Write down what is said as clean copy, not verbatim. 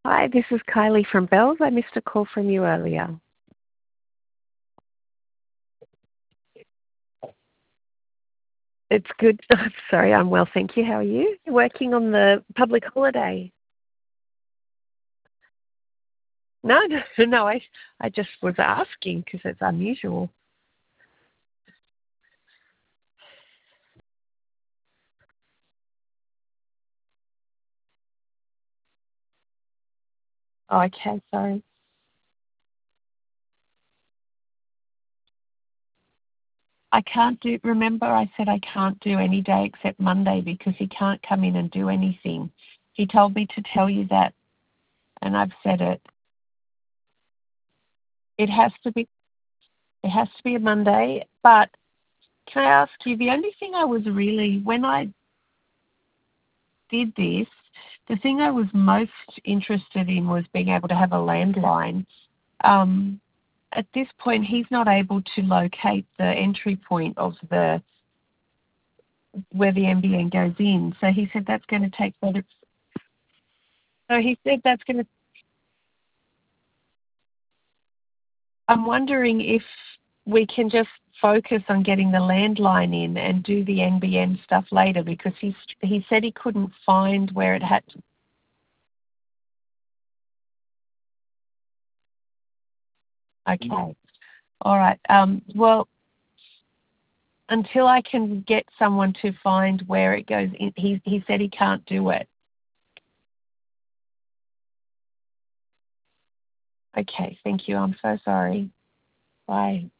Hi, this is Kylie from Bells. I missed a call from you earlier. It's good. I'm sorry, I'm well, thank you. How are you? Working on the public holiday? No, no, no. I just was asking because it's unusual. Oh, okay, sorry. I can't do. Remember, I said I can't do any day except Monday because he can't come in and do anything. He told me to tell you that, and I've said it. It has to be. It has to be a Monday. But can I ask you? The only thing I was really when I did this, the thing I was most interested in was being able to have a landline. Um, at this point, he's not able to locate the entry point of the where the NBN goes in. So he said that's going to take better. So he said that's going to. I'm wondering if we can just focus on getting the landline in and do the NBN stuff later because he said he couldn't find where it had. Okay. All right. Well, until I can get someone to find where it goes in, he said he can't do it. Okay, thank you. I'm so sorry. Bye.